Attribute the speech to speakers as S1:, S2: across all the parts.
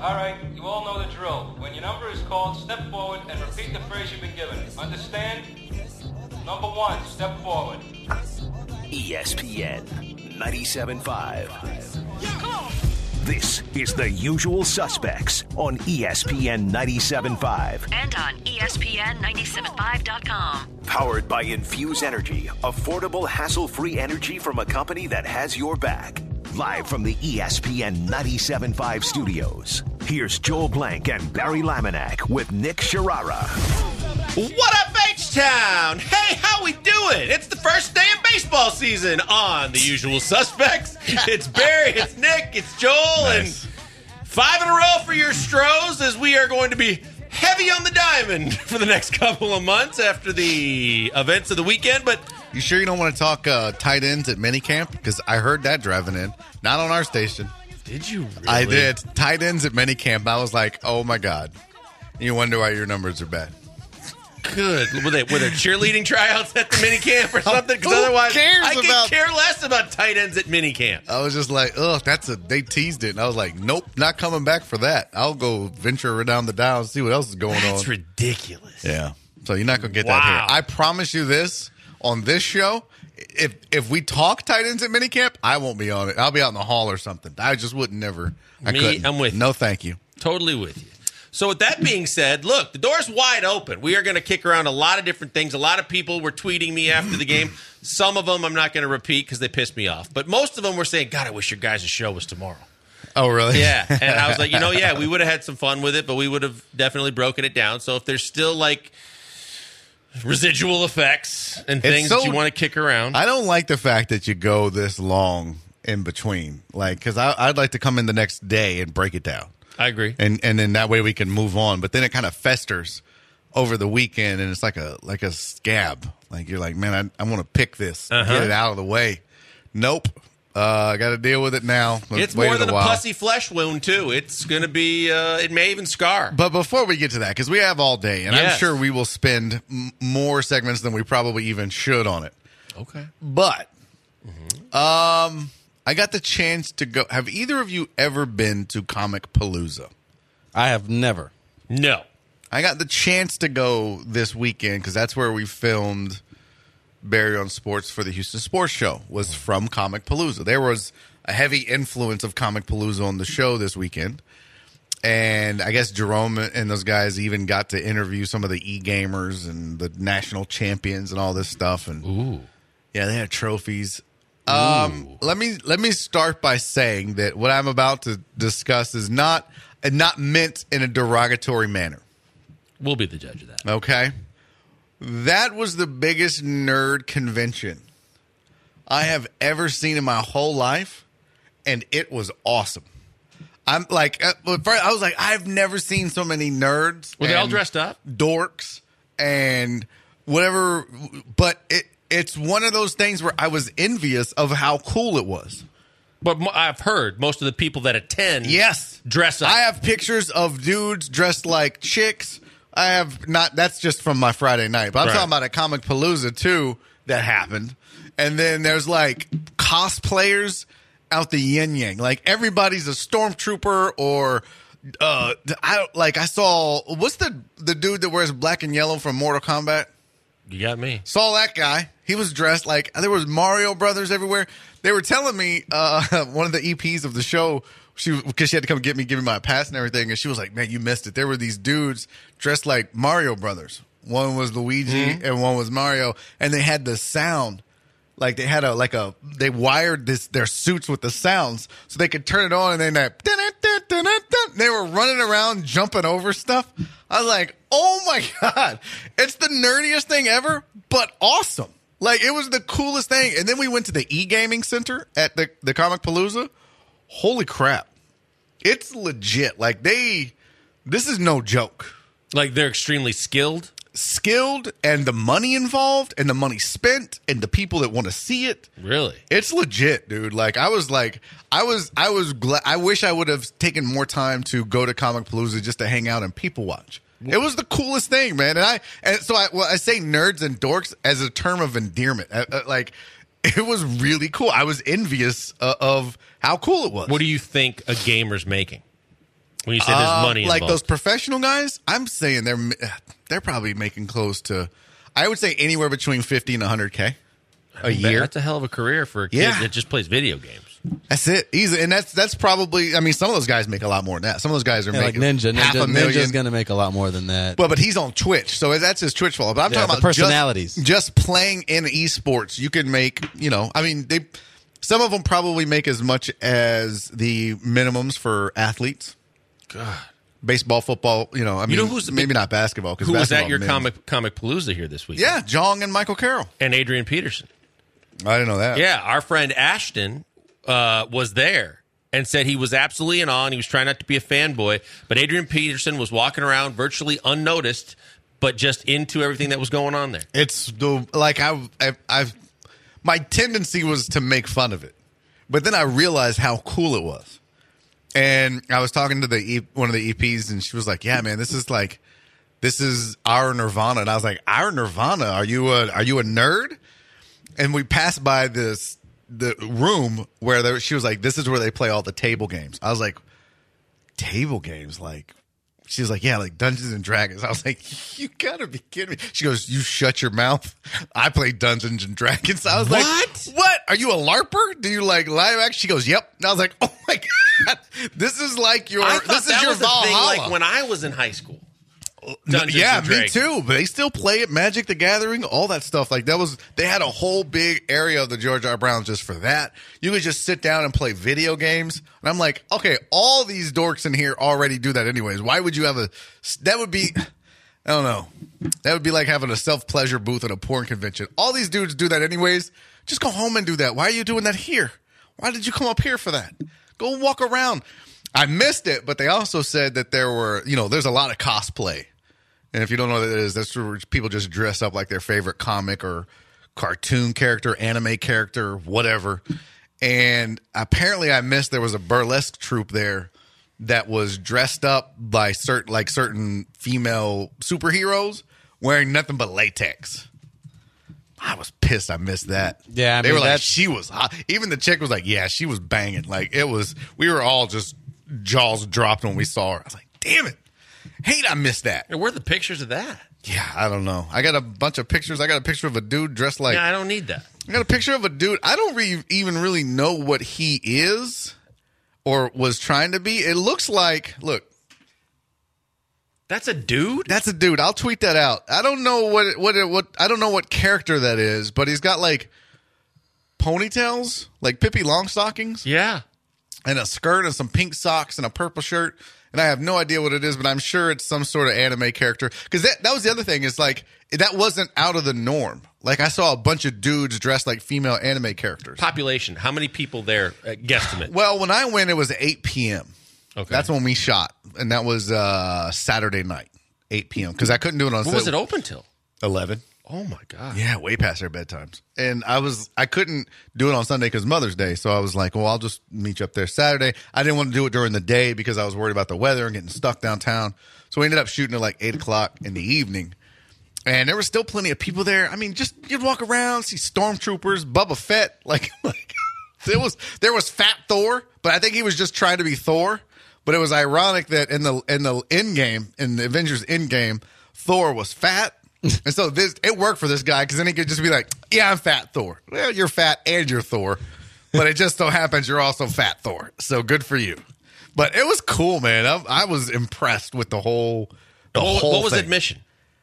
S1: All right, you all know the drill. When your number is called, step forward and repeat the phrase you've been given. Understand? Number 1, step forward.
S2: ESPN 97.5. This is The Usual Suspects on ESPN 97.5.
S3: And on ESPN975.com.
S2: Powered by Infuse Energy, affordable, hassle-free energy from a company that has your back. Live from the ESPN 97.5 studios, here's Joel Blank and Barry Laminack with Nick Sharara.
S4: What up, H-Town? Hey, how we doing? It's the first day of baseball season on The Usual Suspects. It's Barry, it's Nick, it's Joel,
S5: Nice.
S4: and 5 in a row for your Stros, as we are going to be heavy on the diamond for the next couple of months after the events of the weekend. But
S5: You sure you don't want to talk tight ends at minicamp? Because I heard that driving in. Not on our station.
S4: did you really?
S5: I did. Tight ends at minicamp. I was like, oh, my God. You wonder why your numbers are bad.
S4: Good. Were there cheerleading tryouts at the minicamp or something? Because
S5: Who
S4: otherwise,
S5: cares
S4: I could
S5: about-
S4: care less about tight ends at minicamp.
S5: I was just like, ugh, they teased it. And I was like, nope, not coming back for that. I'll go venture down the dial and see what else is going on.
S4: That's ridiculous.
S5: Yeah. So you're not going to get
S4: Wow.
S5: that here. I promise you this, on this show, if we talk tight ends at minicamp, I won't be on it. I'll be out in the hall or something. I just wouldn't never. I
S4: Me,
S5: couldn't.
S4: I'm with you.
S5: No, thank you.
S4: Totally with you. So with that being said, look, the door's wide open. We are going to kick around a lot of different things. A lot of people were tweeting me after the game. Some of them I'm not going to repeat because they pissed me off. But most of them were saying, God, I wish your guys' show was tomorrow.
S5: Oh, really?
S4: Yeah. And I was like, we would have had some fun with it, but we would have definitely broken it down. So if there's still like residual effects and things that you want to kick around.
S5: I don't like the fact that you go this long in between. Like, because I'd like to come in the next day and break it down.
S4: I agree.
S5: And then that way we can move on. But then it kind of festers over the weekend, and it's like a scab. Like you're like, man, I want to pick this, get it out of the way. Nope, I got to deal with it now.
S4: It's
S5: Waited
S4: more than a
S5: while.
S4: pussy flesh wound too. It's going to be. It may even scar.
S5: But before we get to that, because we have all day, and I'm
S4: Yes.
S5: sure we will spend more segments than we probably even should on it.
S4: Okay.
S5: But I got the chance to go. Have either of you ever been to Comic Palooza?
S6: I have never.
S4: No.
S5: I got the chance to go this weekend because that's where we filmed Barry on Sports for the Houston Sports Show, was from Comic Palooza. There was a heavy influence of Comic Palooza on the show this weekend. And I guess Jerome and those guys even got to interview some of the e-gamers and the national champions and all this stuff. And
S4: Ooh.
S5: yeah, they had trophies. Let me start by saying that what I'm about to discuss is not meant in a derogatory manner.
S4: We'll be the judge of that.
S5: Okay? That was the biggest nerd convention I have ever seen in my whole life, and it was awesome. I'm like, I was like, I've never seen so many nerds.
S4: Were they all
S5: and
S4: dressed up?
S5: dorks and whatever, but it's one of those things where I was envious of how cool it was.
S4: But I've heard most of the people that attend
S5: Yes.
S4: dress up.
S5: I have pictures of dudes dressed like chicks. I have not, that's just from my Friday night, but I'm
S4: Right.
S5: talking about a Comic Palooza too that happened. And then there's like cosplayers out the yin yang. Like everybody's a stormtrooper or I saw, what's the dude that wears black and yellow from Mortal Kombat?
S4: You got me.
S5: Saw that guy. He was dressed like there was Mario Brothers everywhere. They were telling me one of the EPs of the show, because she had to come give me my pass and everything, and she was like, "Man, you missed it. There were these dudes dressed like Mario Brothers. One was Luigi and one was Mario, and they had the sound." Like they had they wired their suits with the sounds so they could turn it on, and then they were running around jumping over stuff. I was like, oh my God, it's the nerdiest thing ever, but awesome. Like it was the coolest thing. And then we went to the e-gaming center at the Comic Palooza. Holy crap. It's legit. Like this is no joke.
S4: Like they're extremely skilled.
S5: And the money involved and the money spent and the people that want to see it.
S4: Really?
S5: It's legit, dude. I was glad. I wish I would have taken more time to go to Comic Palooza just to hang out and people watch. It was the coolest thing, man. And so I say nerds and dorks as a term of endearment. It was really cool. I was envious of how cool it was.
S4: What do you think a gamer's making? When you say there's money involved.
S5: Like those professional guys, I'm saying they're probably making close to, I would say anywhere between 50 and 100K a year.
S4: That's a hell of a career for a kid that just plays video games.
S5: That's it. Easy. And that's probably, I mean, some of those guys make a lot more than that. Some of those guys are making
S3: like Ninja.
S5: $500,000.
S3: Ninja's going to make a lot more than that.
S5: Well, but he's on Twitch, so that's his Twitch follow. But I'm talking about
S3: personalities.
S5: Just playing in esports. You can make, I mean, some of them probably make as much as the minimums for athletes.
S4: God.
S5: Baseball, football, I mean,
S4: who's
S5: maybe not basketball.
S4: Who was at your comic Palooza here this week?
S5: Yeah, Jong and Michael Carroll.
S4: And Adrian Peterson.
S5: I didn't know that.
S4: Yeah, our friend Ashton was there and said he was absolutely in awe and he was trying not to be a fanboy. But Adrian Peterson was walking around virtually unnoticed, but just into everything that was going on there.
S5: It's my tendency was to make fun of it, but then I realized how cool it was. And I was talking to one of the EPs, and she was like, "Yeah, man, this is our Nirvana." And I was like, "Our Nirvana? Are you a nerd?" And we passed by the room where she was like, "This is where they play all the table games." I was like, "Table games?" Like, she was like, "Yeah, like Dungeons and Dragons." I was like, "You gotta be kidding me!" She goes, "You shut your mouth. I play Dungeons and Dragons." I was like, "What? Are you a LARPer? Do you like live action?" She goes, "Yep." And I was like, "Oh my god, this is like your
S4: I thought
S5: this is
S4: that
S5: your
S4: was a thing
S5: Valhalla."
S4: like when I was in high school.
S5: Yeah, me too. But they still play it, Magic the Gathering, all that stuff. Like they had a whole big area of the George R. Browns just for that. You could just sit down and play video games. And I'm like, okay, all these dorks in here already do that anyways. Why would you have that would be, I don't know. That would be like having a self-pleasure booth at a porn convention. All these dudes do that anyways. Just go home and do that. Why are you doing that here? Why did you come up here for that? Go walk around. I missed it, but they also said that there were, there's a lot of cosplay. And if you don't know what that is, that's where people just dress up like their favorite comic or cartoon character, anime character, whatever. And apparently I missed there was a burlesque troupe there that was dressed up by certain female superheroes wearing nothing but latex. I was pissed I missed that.
S3: Yeah, I mean,
S5: they were like, she was hot. Even the chick was like, yeah, she was banging. Like, we were all just jaws dropped when we saw her. I was like, damn it. Hate I missed that.
S4: Where are the pictures of that?
S5: Yeah, I don't know. I got a bunch of pictures. I got a picture of a dude dressed like...
S4: Yeah, I don't need that.
S5: I got a picture of a dude. I don't even really know what he is or was trying to be. It looks like... Look.
S4: That's a dude?
S5: That's a dude. I'll tweet that out. I don't know what I don't know what character that is, but he's got like ponytails, like Pippi Longstockings.
S4: Yeah.
S5: And a skirt and some pink socks and a purple shirt. And I have no idea what it is, but I'm sure it's some sort of anime character. Because that was the other thing is like, that wasn't out of the norm. Like I saw a bunch of dudes dressed like female anime characters.
S4: Population. How many people there, guesstimate?
S5: Well, when I went, it was 8 p.m.
S4: Okay.
S5: That's when we shot. And that was Saturday night, 8 p.m. Because I couldn't do it on
S4: What was it open till?
S5: 11.
S4: Oh, my God.
S5: Yeah, way past their bedtimes. And I couldn't do it on Sunday because Mother's Day. So I was like, well, I'll just meet you up there Saturday. I didn't want to do it during the day because I was worried about the weather and getting stuck downtown. So we ended up shooting at like 8 o'clock in the evening. And there were still plenty of people there. I mean, just you'd walk around, see stormtroopers, Boba Fett. Like there was Fat Thor, but I think he was just trying to be Thor. But it was ironic that in the end game, in the Avengers Endgame, Thor was fat. And so it worked for this guy because then he could just be like, yeah, I'm Fat Thor. Well, you're fat and you're Thor. But it just so happens you're also Fat Thor. So good for you. But it was cool, man. I was impressed with the whole
S4: What was
S5: thing.
S4: admission?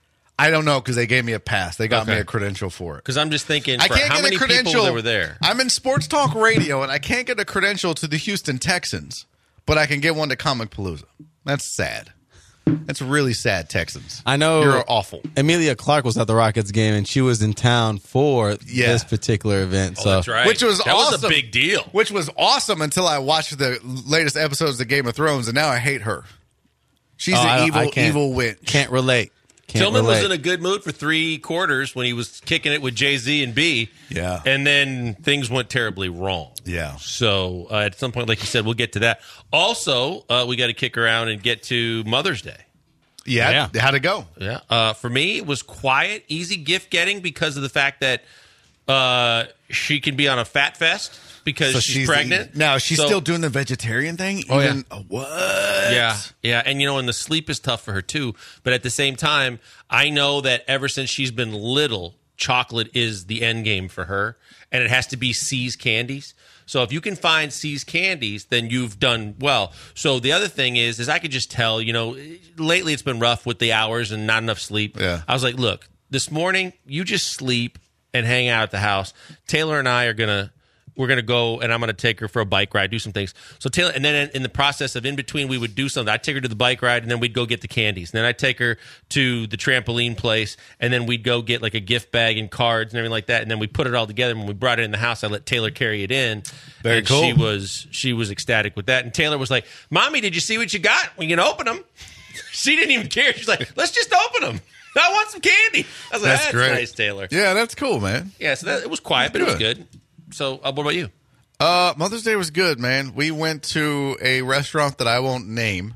S5: I don't know because they gave me a pass. They got me a credential for it.
S4: Because I'm just thinking,
S5: I
S4: for
S5: can't
S4: how
S5: get
S4: many
S5: a credential.
S4: people there were there?
S5: I'm in Sports Talk Radio, and I can't get a credential to the Houston Texans, but I can get one to Comic Palooza. That's sad. That's really sad, Texans.
S3: I know.
S5: You're awful.
S3: Amilia Clark was at the Rockets game, and she was in town for this particular event.
S4: Oh, that's right.
S5: Which was
S4: that
S5: awesome.
S4: was a big deal.
S5: Which was awesome until I watched the latest episodes of Game of Thrones, and now I hate her. She's an evil witch.
S3: Can't relate.
S4: Tillman was in a good mood for 3 quarters when he was kicking it with Jay-Z and B.
S5: Yeah.
S4: And then things went terribly wrong.
S5: Yeah.
S4: So at some point, like you said, we'll get to that. Also, we got to kick around and get to Mother's Day.
S5: Yeah. How'd it go?
S4: Yeah. For me, it was quiet, easy gift getting because of the fact that she can be on a fat fest because she's pregnant.
S5: Now she's still doing the vegetarian thing.
S4: Oh,
S5: even,
S4: yeah.
S5: What?
S4: Yeah. And and the sleep is tough for her too. But at the same time, I know that ever since she's been little, chocolate is the end game for her, and it has to be C's candies. So if you can find C's candies, then you've done well. So the other thing is I could just tell, lately it's been rough with the hours and not enough sleep.
S5: Yeah.
S4: I was like, look, this morning you just sleep and hang out at the house. Taylor and I we're going to go, and I'm going to take her for a bike ride, do some things. So Taylor, and then in the process of in between, we would do something. I'd take her to the bike ride, and then we'd go get the candies. And then I'd take her to the trampoline place, and then we'd go get like a gift bag and cards and everything like that. And then we put it all together. And when we brought it in the house, I let Taylor carry it in.
S5: Very
S4: and
S5: cool.
S4: She was ecstatic with that. And Taylor was like, "Mommy, did you see what you got? We can open them." She didn't even care. She's like, "Let's just open them. I want some candy." I was like, that's
S5: great.
S4: Nice, Taylor.
S5: Yeah, that's cool, man.
S4: Yeah, so it was quiet, but it was good. So what about you?
S5: Mother's Day was good, man. We went to a restaurant that I won't name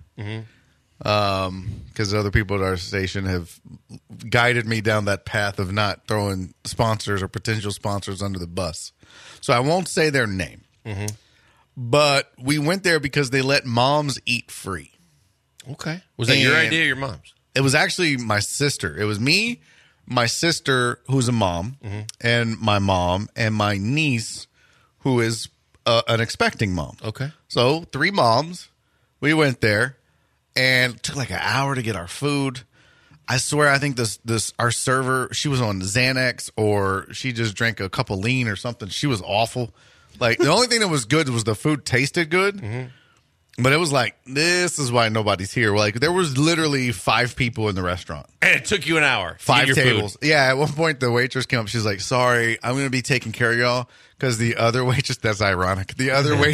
S5: because other people at our station have guided me down that path of not throwing sponsors or potential sponsors under the bus. So I won't say their name. Mm-hmm. But we went there because they let moms eat free.
S4: Okay. Was that your idea or your mom's?
S5: It was actually my sister. It was me, my sister, who's a mom, and my mom, and my niece, who is an expecting mom.
S4: Okay.
S5: So 3 moms. We went there, and it took like an hour to get our food. I swear, I think this our server, she was on Xanax, or she just drank a cup of lean or something. She was awful. Like, the only thing that was good was the food tasted good. Mm-hmm. But it was like, this is why nobody's here. Like, there was literally 5 people in the restaurant.
S4: And it took you an hour.
S5: 5 tables. Food. Yeah, at one point, the waitress came up. She's like, "Sorry, I'm going to be taking care of y'all." Because the other waitress, that's ironic. The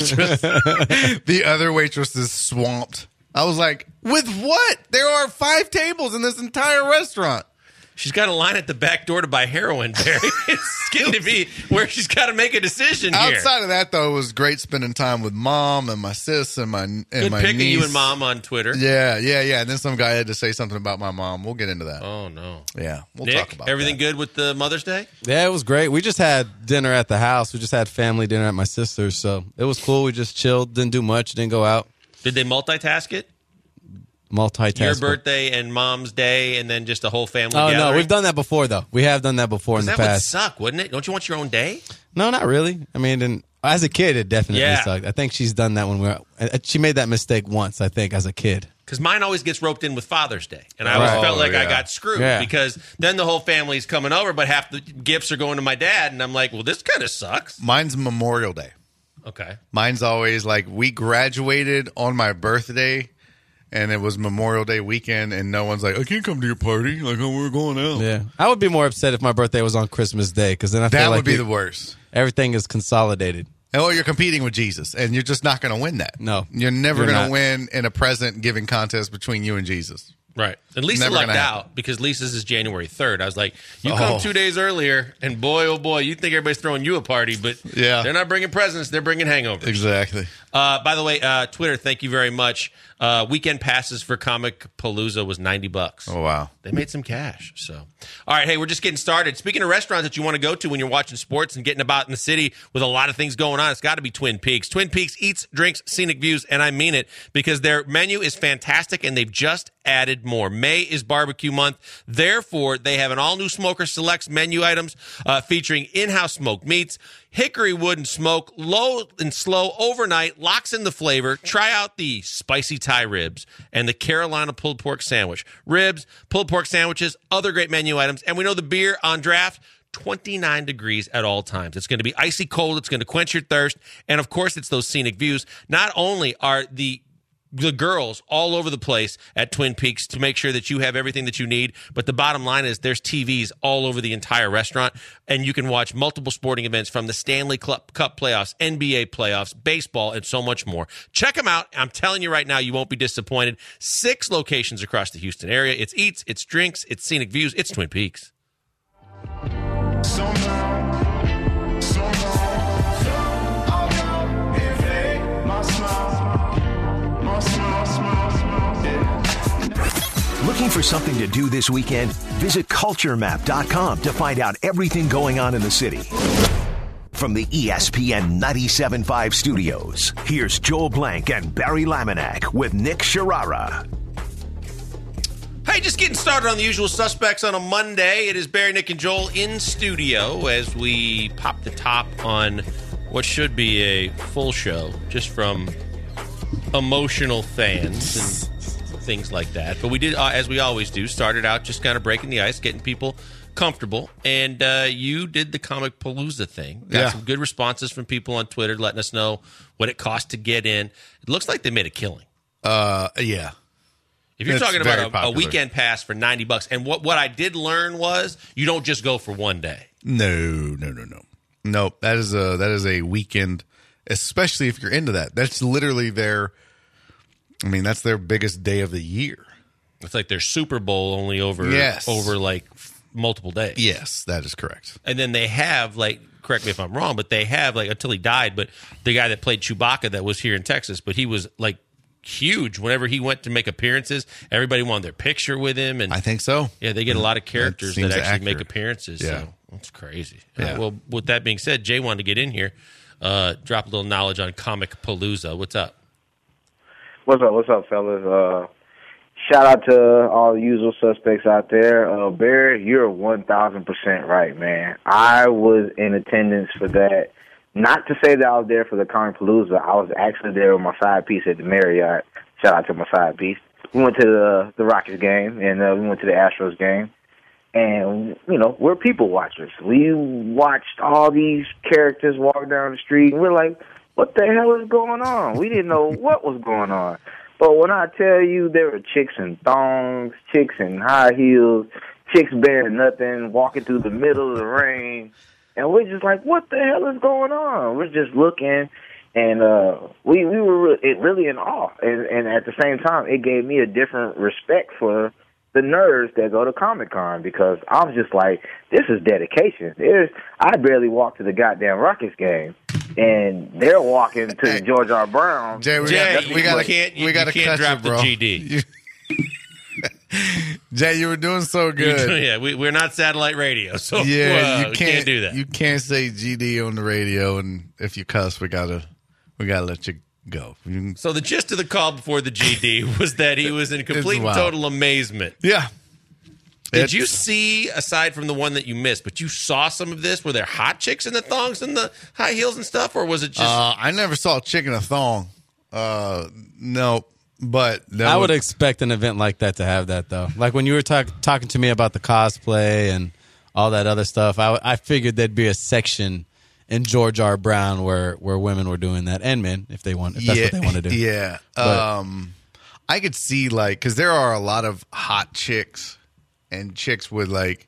S5: other waitress is swamped. I was like, with what? There are 5 tables in this entire restaurant.
S4: She's got a line at the back door to buy heroin, Barry. It's getting to be where she's got to make a decision here.
S5: Outside of that, though, it was great spending time with mom and my sis and my
S4: Good
S5: my
S4: picking
S5: niece.
S4: You and mom on Twitter.
S5: Yeah. And then some guy had to say something about my mom. We'll get into that.
S4: Oh, no.
S5: Yeah, we'll
S4: Nick,
S5: talk about
S4: everything
S5: that.
S4: good with the Mother's Day?
S3: Yeah, it was great. We just had dinner at the house. We just had family dinner at my sister's, so it was cool. We just chilled, didn't do much, didn't go out.
S4: Did they multitask it?
S3: Multitask.
S4: Your birthday and mom's day, and then just a whole family
S3: gathering?
S4: gathering?
S3: No, we've done that before, though. We have done that before in the
S4: past.
S3: past.
S4: That would suck, wouldn't it? Don't you want your own day?
S3: No, not really. I mean, as a kid, it definitely
S4: Yeah.
S3: sucked. I think she's done that when she made that mistake once, I think, as a kid.
S4: Because mine always gets roped in with Father's Day. And I always felt like I got screwed because then the whole family's coming over, but half the gifts are going to my dad. And I'm like, well, this kind of sucks.
S5: Mine's Memorial Day.
S4: Okay.
S5: Mine's always like, we graduated on my birthday, and it was Memorial Day weekend, and no one's like, "I can't come to your party." Like, "Oh, we're going out."
S3: Yeah. I would be more upset if my birthday was on Christmas Day, because then I feel
S5: That
S3: like
S5: would be the worst.
S3: Everything is consolidated.
S5: And well, you're competing with Jesus, and you're just not going to win that.
S3: No.
S5: You're never going
S3: not.
S5: to win in a present giving contest between you and Jesus.
S4: Right. And Lisa
S5: Never
S4: lucked
S5: gonna
S4: out because Lisa's is January 3rd. I was like, you come 2 days earlier, and boy, oh boy, you think everybody's throwing you a party, but they're not bringing presents, they're bringing hangovers.
S5: Exactly.
S4: By the way, Twitter, thank you very much. Weekend passes for Comic Palooza was $90.
S5: Oh, wow.
S4: They made some cash. So, all right, hey, we're just getting started. Speaking of restaurants that you want to go to when you're watching sports and getting about in the city with a lot of things going on, it's got to be Twin Peaks. Twin Peaks eats, drinks, scenic views, and I mean it because their menu is fantastic and they've just added more. May is barbecue month. Therefore, they have an all-new Smoker Selects menu items featuring in-house smoked meats, hickory wood and smoke, low and slow overnight, locks in the flavor. Try out the spicy Thai ribs and the Carolina pulled pork sandwich. Ribs, pulled pork sandwiches, other great menu items. And we know the beer on draft, 29 degrees at all times. It's going to be icy cold. It's going to quench your thirst. And, of course, it's those scenic views. Not only are the girls all over the place at Twin Peaks to make sure that you have everything that you need. But the bottom line is there's TVs all over the entire restaurant, and you can watch multiple sporting events from the Stanley Cup playoffs, NBA playoffs, baseball, and so much more. Check them out. I'm telling you right now, you won't be disappointed. 6 locations across the Houston area. It's eats, it's drinks, it's scenic views, it's Twin Peaks.
S2: Looking for something to do this weekend? Visit culturemap.com to find out everything going on in the city. from the ESPN 97.5 studios, here's Joel Blank and Barry Laminack with Nick Sharara.
S4: Hey, just getting started on the usual suspects on a Monday. It is Barry, Nick, and Joel in studio as we pop the top on what should be a full show just from emotional fans and things like that. But we did, as we always do, started out just kind of breaking the ice, getting people comfortable. And you did the Comic Palooza thing. Got some good responses from people on Twitter letting us know what it cost to get in. It looks like they made a killing.
S5: Yeah.
S4: If you're
S5: It's
S4: talking
S5: very
S4: about a weekend pass for $90, and what I did learn was you don't just go for one day.
S5: No. That is a weekend, especially if you're into that. That's literally that's their biggest day of the year.
S4: It's like their Super Bowl only over like multiple days.
S5: Yes, that is correct.
S4: And then they have, like, correct me if I'm wrong, but they have, like, until he died, but the guy that played Chewbacca that was here in Texas, but he was, like, huge. Whenever he went to make appearances, everybody wanted their picture with him. And
S5: I think so.
S4: Yeah, they get a lot of characters that actually make appearances.
S5: Yeah.
S4: So that's crazy.
S5: Yeah.
S4: Well, with that being said, Jay wanted to get in here, drop a little knowledge on Comic Palooza. What's up?
S6: What's up, fellas? Shout out to all the usual suspects out there. Barry, you're 1,000% right, man. I was in attendance for that. Not to say that I was there for the Comic Palooza. I was actually there with my side piece at the Marriott. Shout out to my side piece. We went to the Rockets game, and we went to the Astros game. And, we're people watchers. We watched all these characters walk down the street, and we're like, what the hell is going on? We didn't know what was going on. But when I tell you there were chicks in thongs, chicks in high heels, chicks bearing nothing, walking through the middle of the rain, and we're just like, what the hell is going on? We're just looking, and we were really in awe. And at the same time, it gave me a different respect for the nerds that go to Comic-Con, because I was just like, this is dedication. I barely walked to the goddamn Rockets game, and they're walking to the George R. Brown.
S5: Jay, we got to cut
S4: drop
S5: you, bro.
S4: the GD.
S5: Jay, you were doing so good.
S4: Yeah, we're not satellite radio, so
S5: you
S4: we can't do that.
S5: You can't say GD on the radio, and if you cuss, we gotta let you go.
S4: So the gist of the call before the GD was that he was in complete and total amazement.
S5: Yeah.
S4: Did you see, aside from the one that you missed, but you saw some of this? Were there hot chicks in the thongs and the high heels and stuff, or was it just...
S5: I never saw a chick in a thong. No, but...
S3: I would expect an event like that to have that, though. Like when you were talking to me about the cosplay and all that other stuff, I figured there'd be a section in George R. Brown where women were doing that, and men, if that's what they want to do.
S5: Yeah. I could see, like, because there are a lot of hot chicks and chicks with, like,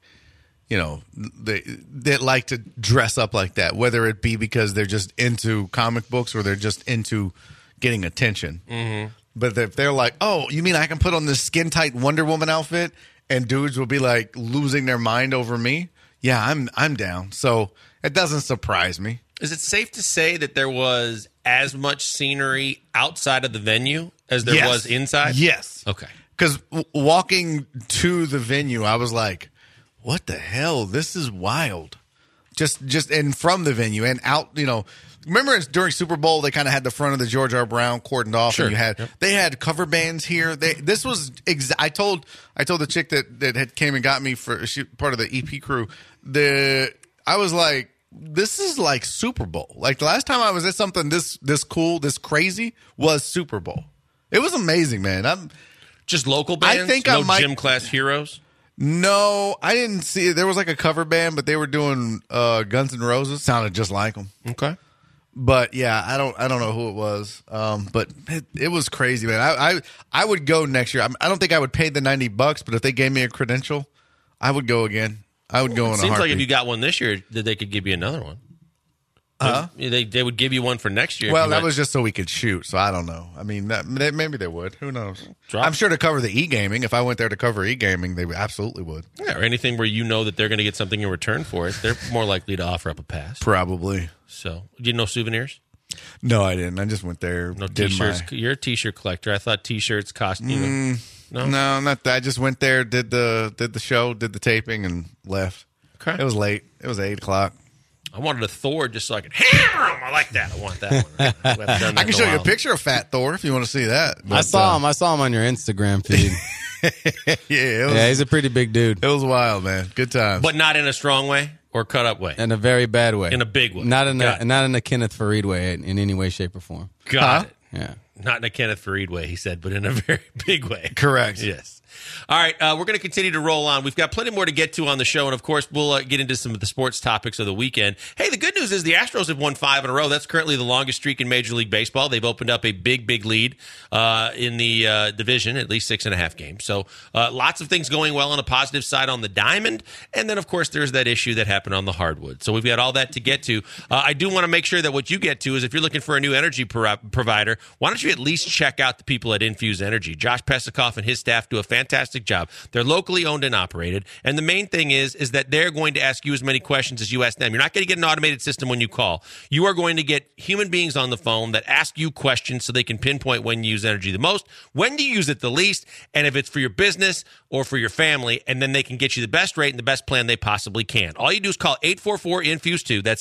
S5: they like to dress up like that, whether it be because they're just into comic books or they're just into getting attention. Mm-hmm. But if they're like, oh, you mean I can put on this skin-tight Wonder Woman outfit and dudes will be, like, losing their mind over me? Yeah, I'm down. So it doesn't surprise me.
S4: Is it safe to say that there was as much scenery outside of the venue as there was inside?
S5: Yes.
S4: Okay.
S5: Because walking to the venue, I was like, what the hell? This is wild. Just and from the venue and out, remember during Super Bowl, they kind of had the front of the George R. Brown cordoned off.
S4: Sure.
S5: And they had cover bands here. This was I told the chick that had came and got me for part of the EP crew. I was like, this is like Super Bowl. Like the last time I was at something this cool, this crazy was Super Bowl. It was amazing, man.
S4: Just local bands?
S5: I think
S4: no
S5: I might,
S4: gym class heroes?
S5: No, I didn't see it. There was like a cover band, but they were doing Guns N' Roses. Sounded just like them.
S4: Okay.
S5: But yeah, I don't know who it was. But it was crazy, man. I would go next year. I don't think I would pay the $90, but if they gave me a credential, I would go again. I would go in a heartbeat.
S4: Seems like if you got one this year, that they could give you another one. They would give you one for next year.
S5: Well, that was just so we could shoot, so I don't know. I mean, maybe they would. Who knows? I'm sure to cover the e-gaming. If I went there to cover e-gaming, they absolutely would.
S4: Yeah, or anything where that they're going to get something in return for it. They're more likely to offer up a pass.
S5: Probably.
S4: So, you no souvenirs?
S5: No, I didn't. I just went there.
S4: No T-shirts. You're a T-shirt collector. I thought T-shirts cost No,
S5: not that. I just went there, did the show, did the taping, and left.
S4: Okay.
S5: It was late. It was 8:00.
S4: I wanted a Thor just so I could hammer him. I like that. I want that one. We haven't done that
S5: I
S4: in
S5: can show you a
S4: while.
S5: picture of Fat Thor if you want to see that.
S3: I saw him. I saw him on your Instagram feed.
S5: Yeah,
S3: He's a pretty big dude.
S5: it was wild, man. Good times.
S4: But not in a strong way or cut up way.
S3: In a very bad way.
S4: In a big way.
S3: Not in
S4: Got
S3: a
S4: it.
S3: not in a Kenneth Fareed way in any way, shape, or form.
S4: Got it.
S3: Yeah.
S4: Not in a Kenneth Fareed way, he said, but in a very big way.
S5: Correct.
S4: Yes. All right, we're going to continue to roll on. We've got plenty more to get to on the show, and of course, we'll get into some of the sports topics of the weekend. Hey, the good news is the Astros have won 5 in a row. That's currently the longest streak in Major League Baseball. They've opened up a big lead in the division, at least 6.5 games. So lots of things going well on a positive side on the diamond, and then, of course, there's that issue that happened on the hardwood. So we've got all that to get to. I do want to make sure that what you get to is if you're looking for a new energy provider, why don't you at least check out the people at Infuse Energy. Josh Pesikoff and his staff do a fantastic job. They're locally owned and operated. And the main thing is that they're going to ask you as many questions as you ask them. You're not going to get an automated system when you call. You are going to get human beings on the phone that ask you questions so they can pinpoint when you use energy the most, when you use it the least, and if it's for your business or for your family, and then they can get you the best rate and the best plan they possibly can. All you do is call 844-INFUSE2. That's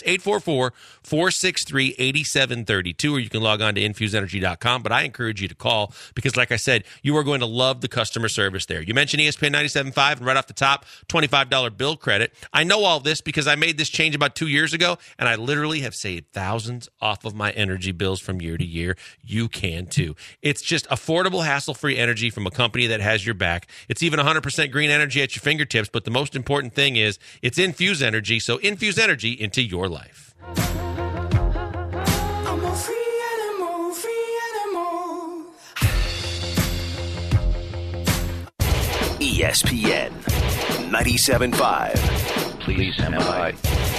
S4: 844-463-8732, or you can log on to infuseenergy.com. But I encourage you to call because, like I said, you are going to love the customer service there. You mentioned ESPN 97.5, and right off the top, $25 bill credit. I know all this because I made this change about 2 years ago, and I literally have saved thousands off of my energy bills from year to year. You can too. It's just affordable, hassle-free energy from a company that has your back. It's even 100% green energy at your fingertips, but the most important thing is it's Infuse Energy, so infuse energy into your life.
S7: I'm a free animal, free animal.
S2: ESPN 97.5. Please stand by.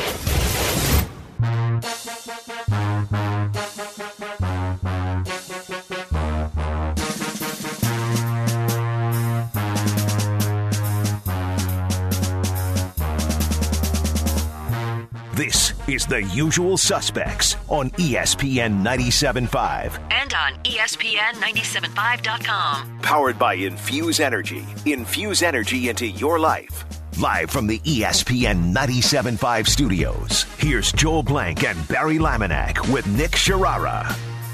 S2: This is The Usual Suspects on ESPN 97.5.
S8: And on ESPN975.com.
S2: Powered by Infuse Energy. Infuse energy into your life. Live from the ESPN 97.5 studios, here's Joel Blank and Barry Laminack with Nick Sharara.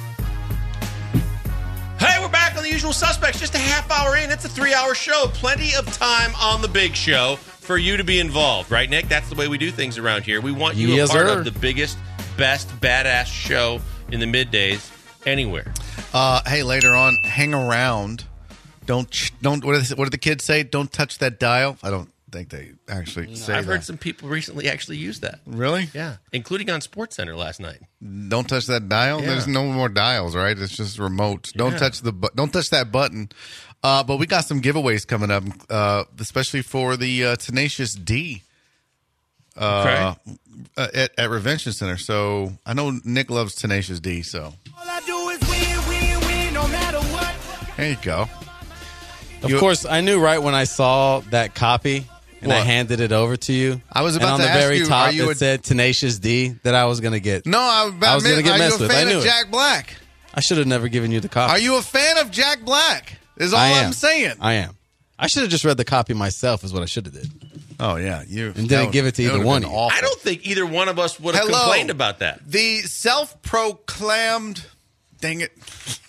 S4: Hey, we're back on The Usual Suspects. Just a half hour in. It's a 3-hour show. Plenty of time on the big show for you to be involved, right, Nick? That's the way we do things around here. We want you
S3: Yes,
S4: a part
S3: sir.
S4: of the biggest, best, badass show in the middays anywhere.
S5: Hey, later on, hang around. Don't. What do the kids say? Don't touch that dial. I don't think they actually say
S4: I've
S5: that.
S4: heard some people recently actually use that.
S5: Really?
S4: Yeah, including on SportsCenter last night.
S5: Don't touch that dial.
S4: Yeah.
S5: There's no more dials, right? It's just remotes. Don't
S4: Yeah.
S5: touch don't touch that button. But we got some giveaways coming up, especially for the Tenacious D
S4: Okay.
S5: at Revention Center. So I know Nick loves Tenacious D. So
S7: All I do is win, win, win, no matter what.
S5: there you go.
S3: Of course, I knew right when I saw that copy and I
S5: What?
S3: handed it over to you.
S5: I was
S3: and
S5: about
S3: on
S5: to
S3: the
S5: ask
S3: very
S5: you,
S3: top
S5: are you
S3: it said Tenacious D that I was going to get.
S5: No, I
S3: was gonna get
S5: are
S3: messed
S5: you a
S3: with. I
S5: fan
S3: knew
S5: of
S3: it.
S5: Jack Black?
S3: I should have never given you the copy.
S5: Are you a fan of Jack Black? Is all
S3: I am.
S5: I'm saying.
S3: I am. I should have just read the copy myself is what I should have did.
S5: Oh yeah, you
S3: And didn't give it to either one of you.
S5: Awful.
S4: I don't think either one of us would have
S5: Hello.
S4: complained about that.
S5: The self-proclaimed, dang it,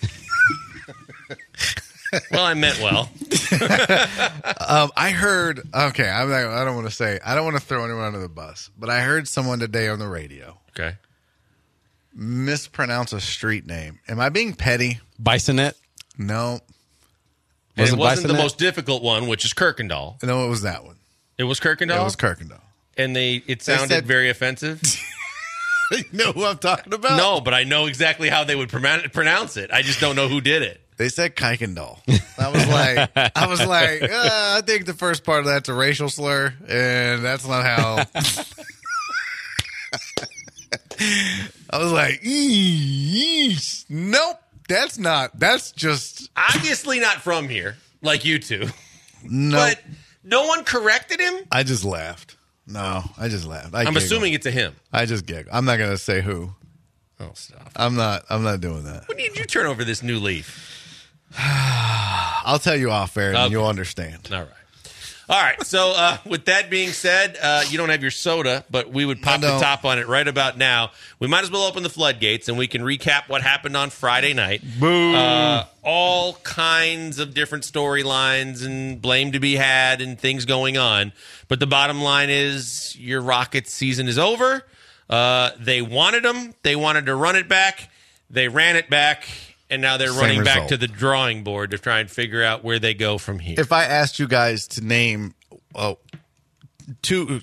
S4: Well, I meant well.
S5: I heard. Okay, I don't want to say. I don't want to throw anyone under the bus, but I heard someone today on the radio
S4: Okay.
S5: mispronounce a street name. Am I being petty?
S3: Bisonet?
S5: No,
S4: And it
S3: it
S4: wasn't the
S3: Bisonet?
S4: most difficult one, which is Kirkendall.
S5: no, it was that one.
S4: It was Kirkendall?
S5: It was Kirkendall.
S4: And it sounded
S5: said-
S4: very offensive?
S5: You know who I'm talking about?
S4: No, but I know exactly how they would pronounce it. I just don't know who did it.
S5: They said Kuykendall. I was like, I think the first part of that's a racial slur, and that's not how. I was like, nope, that's not. That's just
S4: Obviously not from here, like you two.
S5: no.
S4: But no one corrected him?
S5: I just laughed. No, I just laughed.
S4: I'm assuming it's a him.
S5: I just giggled. I'm not gonna say who.
S4: Oh, stop.
S5: I'm not doing that.
S4: When did you turn over this new leaf?
S5: I'll tell you off air, and
S4: Okay.
S5: you'll understand.
S4: All right. All right. So with that being said, you don't have your soda, but we would pop the top on it right about now. We might as well open the floodgates, and we can recap what happened on Friday night.
S5: Boom.
S4: All kinds of different storylines and blame to be had and things going on. But the bottom line is your Rockets season is over. They wanted them. They wanted to run it back. They ran it back. And now they're running back to the drawing board to try and figure out where they go from here.
S5: If I asked you guys to name two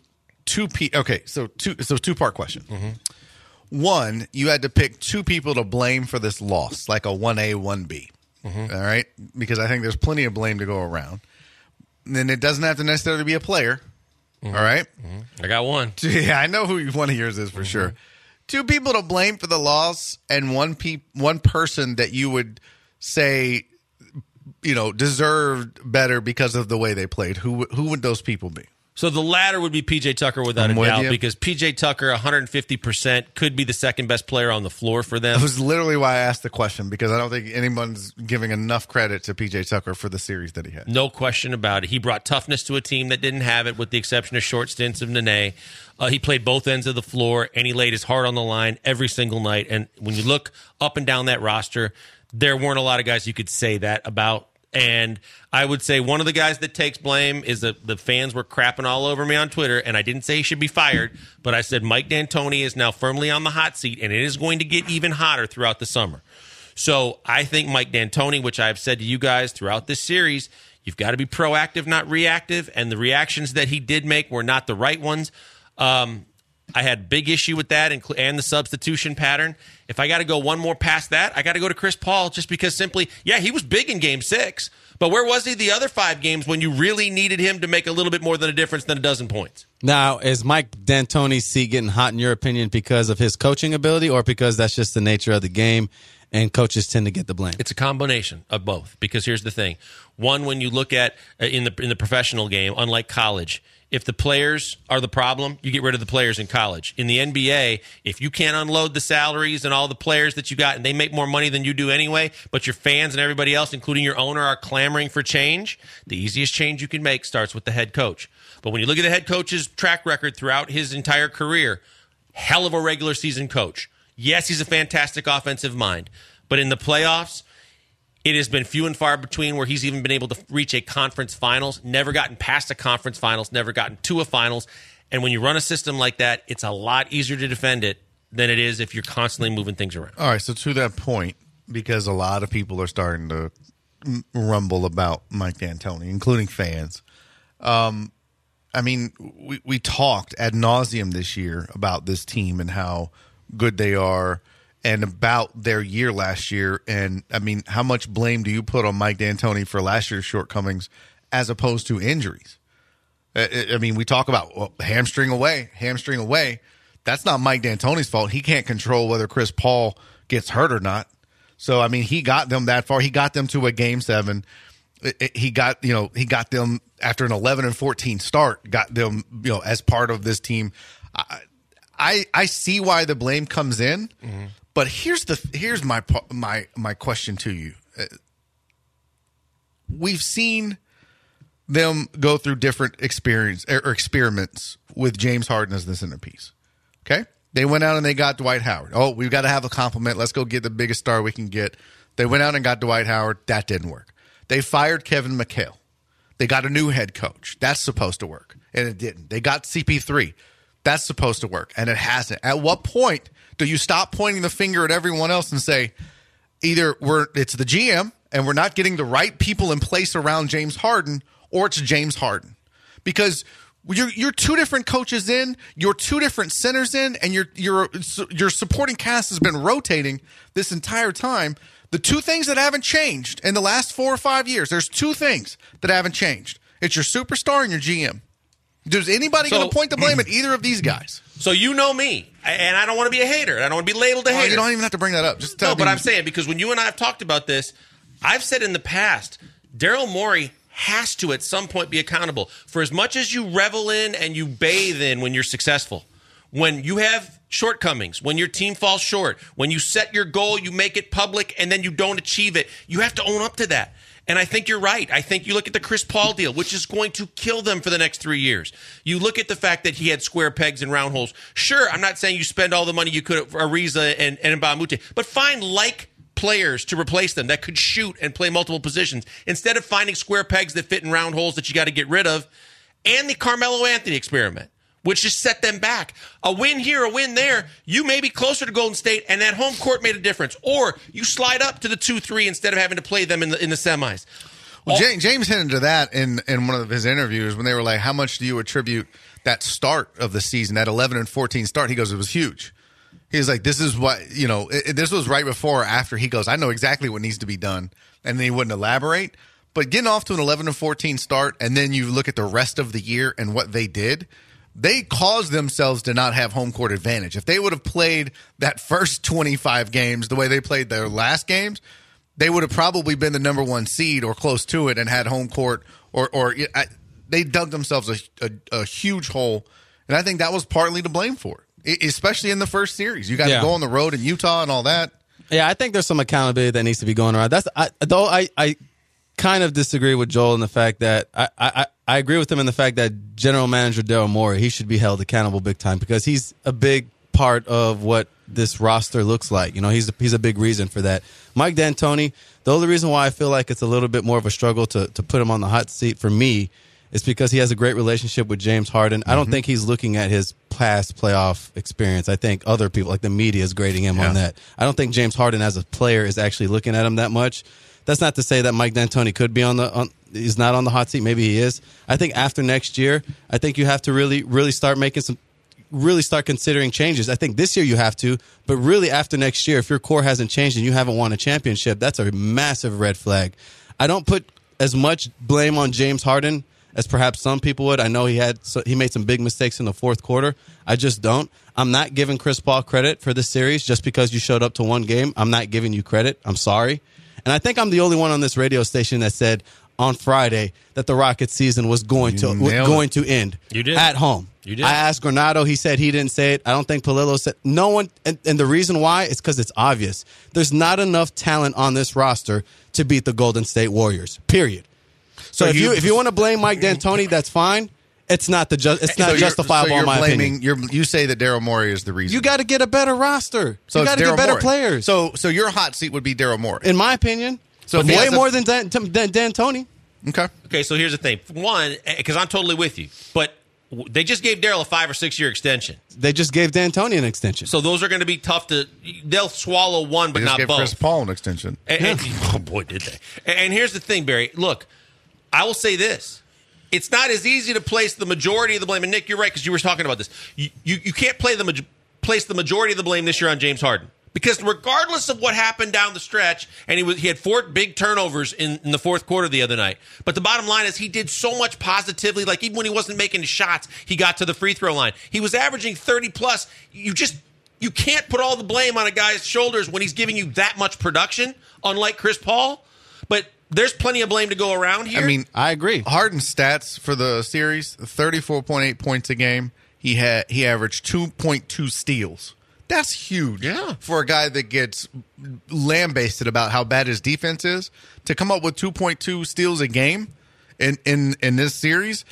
S5: two-part question. Mm-hmm. One, you had to pick two people to blame for this loss, like a 1A, 1B. Mm-hmm. All right? Because I think there's plenty of blame to go around. And then it doesn't have to necessarily be a player. Mm-hmm. All right?
S4: Mm-hmm. I got one.
S5: Yeah, I know who one of yours is for sure. Two people to blame for the loss and one person that you would say, deserved better because of the way they played. Who would those people be?
S4: So the latter would be P.J. Tucker without a doubt, because P.J. Tucker, 150%, could be the second best player on the floor for them.
S5: That was literally why I asked the question, because I don't think anyone's giving enough credit to P.J. Tucker for the series that he had.
S4: No question about it. He brought toughness to a team that didn't have it, with the exception of short stints of Nene. He played both ends of the floor, and he laid his heart on the line every single night. And when you look up and down that roster, there weren't a lot of guys you could say that about. And I would say one of the guys that takes blame is that the fans were crapping all over me on Twitter, and I didn't say he should be fired, but I said Mike D'Antoni is now firmly on the hot seat, and it is going to get even hotter throughout the summer. So I think Mike D'Antoni, which I've said to you guys throughout this series, you've got to be proactive, not reactive, and the reactions that he did make were not the right ones. I had big issue with that and the substitution pattern. If I got to go one more past that, I got to go to Chris Paul, just because simply, he was big in Game 6, but where was he the other 5 games when you really needed him to make a little bit more than a difference than a dozen points?
S3: Now, is Mike D'Antoni's seat getting hot in your opinion because of his coaching ability, or because that's just the nature of the game and coaches tend to get the blame?
S4: It's a combination of both, because here's the thing. One, when you look at in the professional game, unlike college, if the players are the problem, you get rid of the players in college. In the NBA, if you can't unload the salaries and all the players that you got, and they make more money than you do anyway, but your fans and everybody else, including your owner, are clamoring for change, the easiest change you can make starts with the head coach. But when you look at the head coach's track record throughout his entire career, hell of a regular season coach. Yes, he's a fantastic offensive mind, but in the playoffs, it has been few and far between where he's even been able to reach a conference finals, never gotten past a conference finals, never gotten to a finals. And when you run a system like that, it's a lot easier to defend it than it is if you're constantly moving things around.
S5: All right, so to that point, because a lot of people are starting to rumble about Mike D'Antoni, including fans. We talked ad nauseum this year about this team and how good they are, and about their year last year. And, how much blame do you put on Mike D'Antoni for last year's shortcomings as opposed to injuries? We talk about hamstring away. That's not Mike D'Antoni's fault. He can't control whether Chris Paul gets hurt or not. So, he got them that far. He got them to a Game 7. He got them after an 11-14 start, got them, as part of this team. I see why the blame comes in. Mm-hmm. But here's my question to you. We've seen them go through different experiments with James Harden as the centerpiece. Okay? They went out and they got Dwight Howard. Oh, we've got to have a compliment. Let's go get the biggest star we can get. They went out and got Dwight Howard. That didn't work. They fired Kevin McHale. They got a new head coach. That's supposed to work, and it didn't. They got CP3. That's supposed to work, and it hasn't. At what point do you stop pointing the finger at everyone else and say, either it's the GM and we're not getting the right people in place around James Harden, or it's James Harden? Because you're two different coaches in, you're two different centers in, and your supporting cast has been rotating this entire time. The two things that haven't changed in the last 4 or 5 years, there's two things that haven't changed. It's your superstar and your GM. Is anybody going to point the blame at either of these guys?
S4: So you know me, and I don't want to be a hater. I don't want to be labeled a hater.
S5: You don't even have to bring that up. Just tell me.
S4: But I'm saying, because when you and I have talked about this, I've said in the past, Daryl Morey has to at some point be accountable for as much as you revel in and you bathe in when you're successful. When you have shortcomings, when your team falls short, when you set your goal, you make it public, and then you don't achieve it, you have to own up to that. And I think you're right. I think you look at the Chris Paul deal, which is going to kill them for the next 3 years. You look at the fact that he had square pegs and round holes. Sure, I'm not saying you spend all the money you could for Ariza and Mbamute, but find players to replace them that could shoot and play multiple positions instead of finding square pegs that fit in round holes that you got to get rid of. And the Carmelo Anthony experiment, which just set them back. A win here, a win there, you may be closer to Golden State, and that home court made a difference. Or you slide up to the 2-3 instead of having to play them in the semis.
S5: Well, James hinted to that in one of his interviews when they were like, how much do you attribute that start of the season, that 11-14 start? He goes, it was huge. He was like, this is what, this was right before or after. He goes, I know exactly what needs to be done. And then he wouldn't elaborate. But getting off to an 11-14 start, and then you look at the rest of the year and what they did, they caused themselves to not have home court advantage. If they would have played that first 25 games the way they played their last games, they would have probably been the number 1 seed or close to it and had home court. Or they dug themselves a huge hole, and I think that was partly to blame for it, especially in the first series. You got to go on the road in Utah and all that.
S3: Yeah, I think there's some accountability that needs to be going around. I kind of disagree with Joel in the fact that I agree with him in the fact that General Manager Daryl Morey, he should be held accountable big time because he's a big part of what this roster looks like. He's a big reason for that. Mike D'Antoni, the only reason why I feel like it's a little bit more of a struggle to put him on the hot seat for me is because he has a great relationship with James Harden. I don't think he's looking at his past playoff experience. I think other people, like the media, is grading him on that. I don't think James Harden as a player is actually looking at him that much. That's not to say that Mike D'Antoni could be he's not on the hot seat. Maybe he is. I think after next year, I think you have to really start considering changes. I think this year you have to, but really after next year, if your core hasn't changed and you haven't won a championship, that's a massive red flag. I don't put as much blame on James Harden as perhaps some people would. I know he made some big mistakes in the fourth quarter. I just don't. I'm not giving Chris Paul credit for this series just because you showed up to one game. I'm not giving you credit. I'm sorry. And I think I'm the only one on this radio station that said on Friday that the Rockets season was going to end.
S4: You did.
S3: At home.
S4: You did.
S3: I asked Granado. He said he didn't say it. I don't think Palillo said. No one. And the reason why is because it's obvious. There's not enough talent on this roster to beat the Golden State Warriors. Period. So if you want to blame Mike D'Antoni, that's fine. It's not justifiable in my opinion.
S5: You say that Daryl Morey is the reason.
S3: You got to get a better roster. So you got to get better players.
S5: So your hot seat would be Daryl Morey,
S3: in my opinion. So way more than D'Antoni.
S5: Okay.
S4: So here's the thing. One, because I'm totally with you, but they just gave Daryl a 5 or 6 year extension.
S3: They just gave D'Antoni an extension.
S4: So those are going to be tough to. They'll swallow one, but
S5: they just
S4: not
S5: gave
S4: both.
S5: Chris Paul an extension.
S4: Oh boy, did they! And here's the thing, Barry. Look, I will say this. It's not as easy to place the majority of the blame. And Nick, you're right, because you were talking about this. You can't place the majority of the blame this year on James Harden. Because regardless of what happened down the stretch, and he had 4 big turnovers in the fourth quarter the other night. But the bottom line is he did so much positively. Like even when he wasn't making shots, he got to the free throw line. He was averaging 30+. You can't put all the blame on a guy's shoulders when he's giving you that much production, unlike Chris Paul. But there's plenty of blame to go around here.
S5: I mean,
S3: I agree.
S5: Harden's stats for the series: 34.8 points a game. He averaged 2.2 steals. That's huge for a guy that gets lambasted about how bad his defense is. To come up with 2.2 steals a game in this series,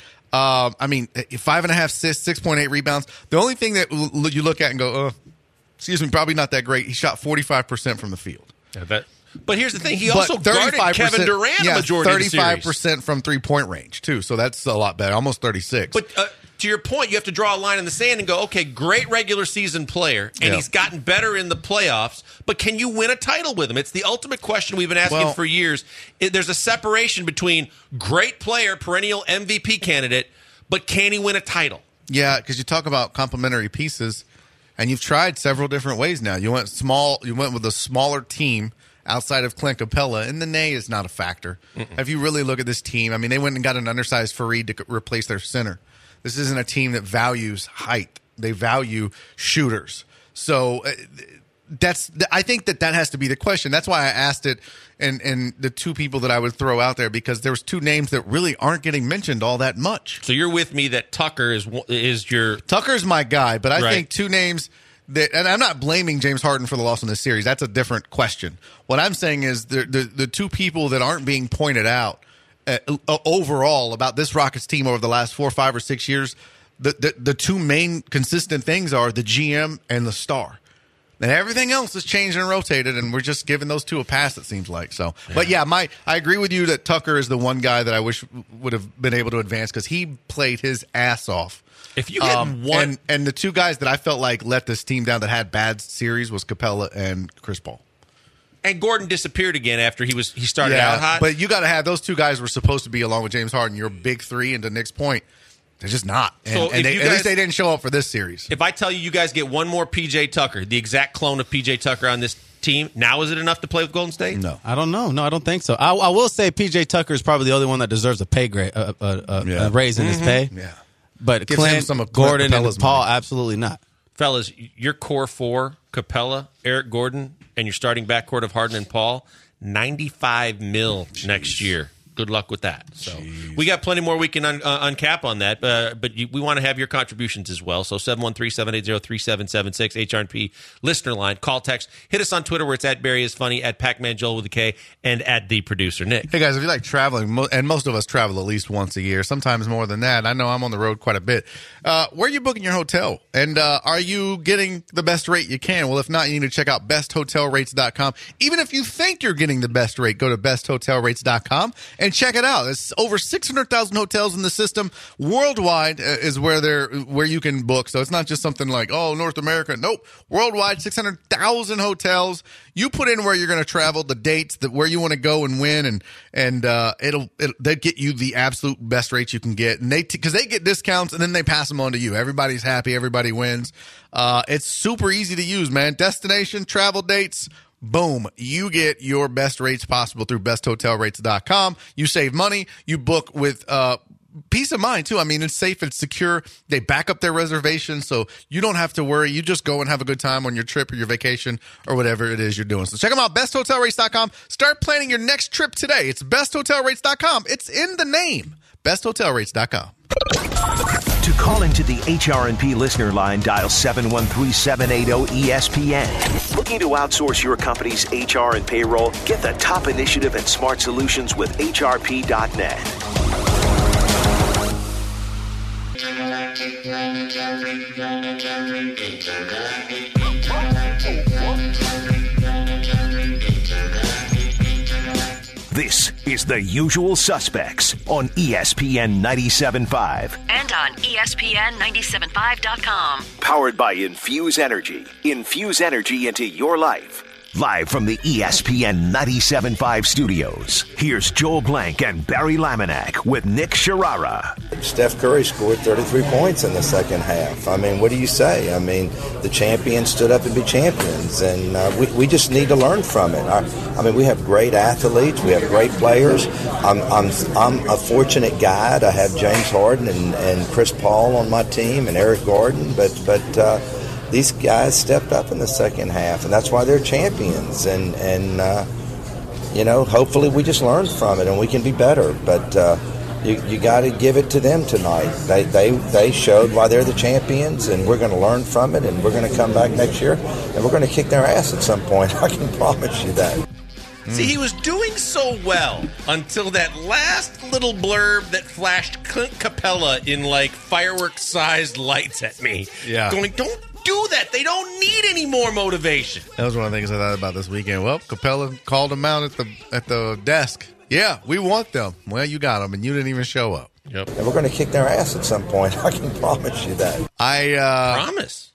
S5: 5.5 assists, 6.8 rebounds. The only thing that you look at and go, probably not that great. He shot 45% from the field.
S4: But here's the thing: he also guarded Kevin Durant a majority of the series.
S5: 35% from 3-point range too. So that's a lot better, almost 36.
S4: But to your point, you have to draw a line in the sand and go, okay, great regular season player, and he's gotten better in the playoffs, but can you win a title with him? It's the ultimate question we've been asking for years. There's a separation between great player, perennial MVP candidate, but can he win a title?
S5: Yeah, because you talk about complementary pieces, and you've tried several different ways now. You went with a smaller team outside of Clint Capella, and the Nene is not a factor. If you really look at this team, I mean, they went and got an undersized Fareed to replace their center. This isn't a team that values height. They value shooters. So I think that has to be the question. That's why I asked it, and the 2 people that I would throw out there, because there was 2 names that really aren't getting mentioned all that much.
S4: So you're with me that Tucker is your...
S5: Tucker's my guy, but I think 2 names and I'm not blaming James Harden for the loss in this series. That's a different question. What I'm saying is the two people that aren't being pointed out overall about this Rockets team over the last 4, 5, or 6 years, the two main consistent things are the GM and the star. And everything else has changed and rotated, and we're just giving those two a pass, it seems like. So, but yeah, I agree with you that Tucker is the one guy that I wish would have been able to advance because he played his ass off.
S4: If you get one,
S5: and the two guys that I felt like let this team down that had bad series was Capella and Chris Paul.
S4: And Gordon disappeared again after he started out hot.
S5: But you got to have those two guys were supposed to be along with James Harden, your big three. And to Nick's point, they're just not. And at least they didn't show up for this series.
S4: If I tell you guys get one more PJ Tucker, the exact clone of PJ Tucker on this team, now is it enough to play with Golden State?
S5: No,
S3: I don't know. No, I don't think so. I will say PJ Tucker is probably the only one that deserves a pay grade, a raise in his pay.
S5: Yeah.
S3: But
S5: Gives him
S3: Clint,
S5: some of
S3: Gordon, and
S5: Capella's
S3: Paul,
S5: money.
S3: absolutely not.
S4: Fellas, your core four, Capella, Eric Gordon, and your starting backcourt of Harden and Paul, $95 million next year. Good luck with that. So we got plenty more we can uncap on that, but we want to have your contributions as well. So 713-780-3776, HRP listener line, call, text, hit us on Twitter where it's at Barry is Funny, at Pac-Man Joel with a K, and at the producer Nick.
S5: Hey guys, if you like traveling, and most of us travel at least once a year, sometimes more than that. I know I'm on the road quite a bit. Where are you booking your hotel? And are you getting the best rate you can? Well, if not, you need to check out besthotelrates.com. Even if you think you're getting the best rate, go to besthotelrates.com and check it out. It's over 600,000 hotels in the system worldwide is where you can book. So it's not just something like, oh, North America. Nope. Worldwide, 600,000 hotels. You put in where you're going to travel, the dates, where you want to go and when, and they'll get you the absolute best rates you can get. And because they get discounts and then they pass them on to you. Everybody's happy. Everybody wins. It's super easy to use, man. Destination, travel dates. Boom. You get your best rates possible through besthotelrates.com. You save money. You book with peace of mind, too. I mean, it's safe. It's secure. They back up their reservations, so you don't have to worry. You just go and have a good time on your trip or your vacation or whatever it is you're doing. So check them out, besthotelrates.com. Start planning your next trip today. It's besthotelrates.com. It's in the name. besthotelrates.com.
S2: To call into the HRP listener line, dial 713-780-ESPN. Looking to outsource your company's HR and payroll? Get the top initiative and smart solutions with HRP.net. This is The Usual Suspects on ESPN 97.5.
S8: And on ESPN975.com.
S2: Powered by Infuse Energy. Infuse energy into your life. Live from the ESPN 97.5 studios, here's Joel Blank and Barry Laminack with Nick Sharara.
S9: Steph Curry scored 33 points in the second half. I mean, what do you say? I mean, the champions stood up to be champions, and we just need to learn from it. I mean, we have great athletes. We have great players. I'm a fortunate guy to have James Harden and Chris Paul on my team and Eric Gordon, but these guys stepped up in the second half, and that's why they're champions. And hopefully we just learn from it and we can be better. But you got to give it to them tonight. They showed why they're the champions, and we're going to learn from it, and we're going to come back next year, and we're going to kick their ass at some point. I can promise you that.
S4: See, he was doing so well until that last little blurb that flashed Clint Capella in like fireworks-sized lights at me.
S5: Yeah.
S4: Going, don't do that. They don't need any more motivation.
S5: That was one of the things I thought about this weekend. Well, Capella called him out at the desk. Yeah, we want them. Well, you got them, and you didn't even show up.
S4: Yep.
S9: And we're going to kick their ass at some point. I can promise you that.
S4: Promise.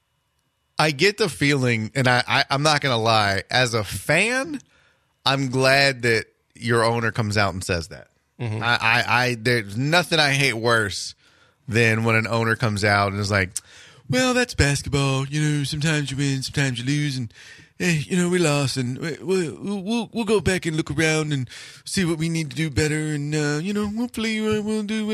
S5: I get the feeling, and I'm not going to lie, as a fan, I'm glad that your owner comes out and says that. Mm-hmm. There's nothing I hate worse than when an owner comes out and is like, well, that's basketball. Sometimes you win, sometimes you lose, and we lost, and we'll go back and look around and see what we need to do better, and hopefully we'll do.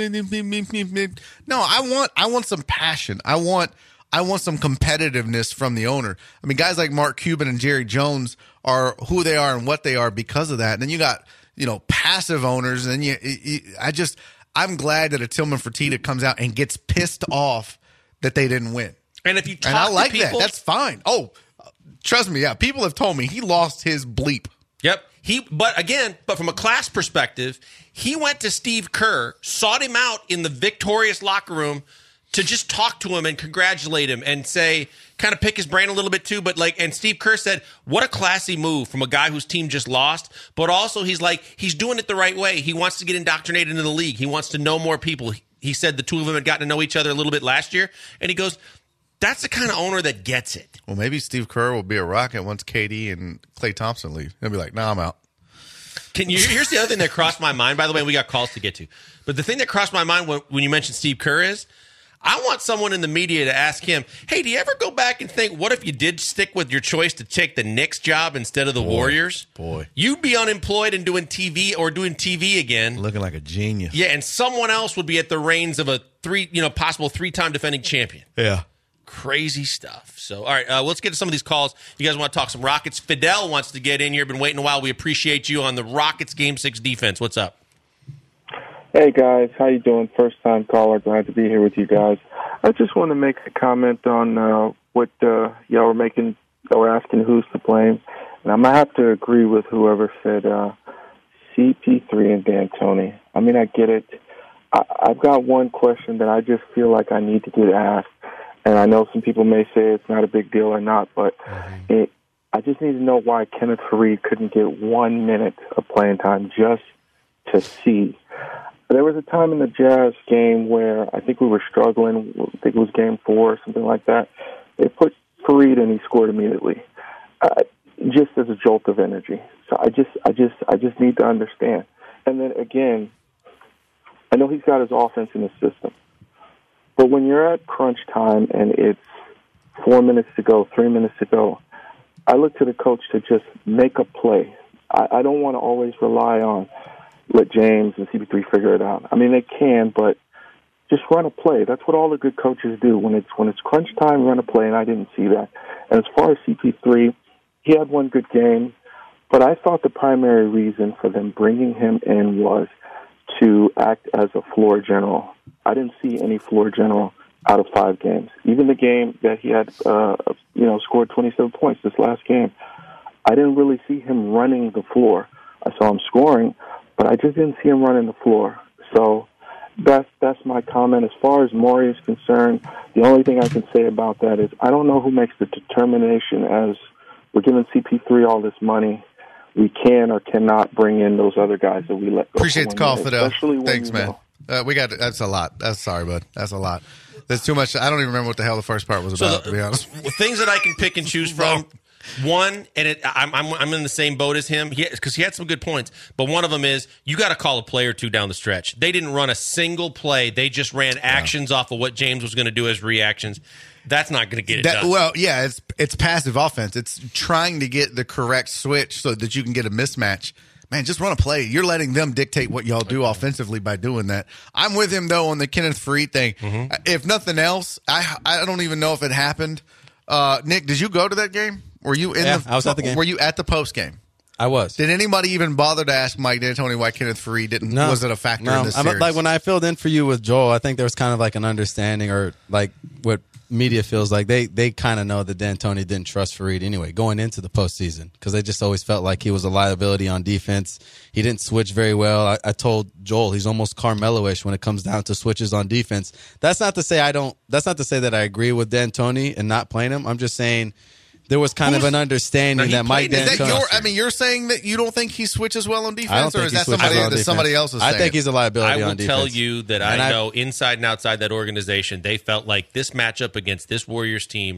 S5: No, I want some passion. I want some competitiveness from the owner. I mean, guys like Mark Cuban and Jerry Jones are who they are and what they are because of that. And then you got passive owners, and then I'm glad that a Tillman Fertitta comes out and gets pissed off that they didn't win.
S4: And if you talk
S5: And I like
S4: to people,
S5: that. That's fine. Oh, trust me. Yeah, people have told me he lost his bleep.
S4: Yep. But from a class perspective, he went to Steve Kerr, sought him out in the victorious locker room to just talk to him and congratulate him and say, kind of pick his brain a little bit too. But and Steve Kerr said, what a classy move from a guy whose team just lost. But also he's doing it the right way. He wants to get indoctrinated into the league. He wants to know more people. He said the two of them had gotten to know each other a little bit last year. And he goes, that's the kind of owner that gets it.
S5: Well, maybe Steve Kerr will be a Rocket once KD and Klay Thompson leave. He'll be like, nah, I'm out.
S4: Here's the other thing that crossed my mind. By the way, we got calls to get to. But the thing that crossed my mind when you mentioned Steve Kerr is, I want someone in the media to ask him, hey, do you ever go back and think, what if you did stick with your choice to take the Knicks job instead of the Warriors?
S5: Boy.
S4: You'd be unemployed and doing TV again.
S5: Looking like a genius.
S4: Yeah, and someone else would be at the reins of a possible 3-time defending champion.
S5: Yeah.
S4: Crazy stuff. So, all right, let's get to some of these calls. You guys want to talk some Rockets? Fidel wants to get in here. Been waiting a while. We appreciate you on the Rockets Game 6 defense. What's up?
S8: Hey, guys. How you doing? First-time caller. Glad to be here with you guys. I just want to make a comment on what y'all were making. Y'all were asking who's to blame. And I'm going to have to agree with whoever said CP3 and D'Antoni. I mean, I get it. I've got one question that I just feel like I need to get asked. And I know some people may say it's not a big deal or not, but I just need to know why Kenneth Faried couldn't get 1 minute of playing time just to see. There was a time in the Jazz game where I think we were struggling. I think it was game 4 or something like that. They put Faried and he scored immediately, just as a jolt of energy. So I just need to understand. And then again, I know he's got his offense in his system. But when you're at crunch time and it's 4 minutes to go, 3 minutes to go, I look to the coach to just make a play. I don't want to always rely on let James and CP3 figure it out. I mean, they can, but just run a play. That's what all the good coaches do. When it's crunch time, run a play, and I didn't see that. And as far as CP3, he had one good game, but I thought the primary reason for them bringing him in was to act as a floor general. I didn't see any floor general out of 5 games. Even the game that he had, scored 27 points this last game, I didn't really see him running the floor. I saw him scoring, but I just didn't see him running the floor. So that's my comment. As far as Morey is concerned, the only thing I can say about that is I don't know who makes the determination as we're giving CP3 all this money. We can or cannot bring in those other guys that we let go.
S5: Appreciate the call, Fidel. Thanks, man. That's a lot. Sorry, bud. That's a lot. There's too much. I don't even remember what the hell the first part was about, to be honest.
S4: Things that I can pick and choose from. One, and I'm in the same boat as him because he had some good points. But one of them is you got to call a play or two down the stretch. They didn't run a single play. They just ran actions off of what James was going to do as reactions. That's not going to get it done.
S5: Well, yeah, it's passive offense. It's trying to get the correct switch so that you can get a mismatch. Man, just run a play. You're letting them dictate what y'all do offensively by doing that. I'm with him, though, on the Kenneth Faried thing. Mm-hmm. If nothing else, I don't even know if it happened. Nick, did you go to that game? Were you in
S3: I was at the game.
S5: Were you at the post game?
S3: I was.
S5: Did anybody even bother to ask Mike D'Antoni why Kenneth Faried didn't? No, was it a factor in this series?
S3: Like when I filled in for you with Joel, I think there was kind of like an understanding, or like what media feels like they kind of know that D'Antoni didn't trust Faried anyway going into the postseason because they just always felt like he was a liability on defense. He didn't switch very well. I told Joel he's almost Carmelo-ish when it comes down to switches on defense. That's not to say that I agree with D'Antoni and not playing him. I'm just saying there was kind of an understanding that Mike D'Antoni.
S5: You're saying that you don't think he switches well on defense,
S3: I don't think
S5: or is that somebody else is saying?
S3: I think he's a liability on defense.
S4: I will tell you that I know inside and outside that organization, they felt like this matchup against this Warriors team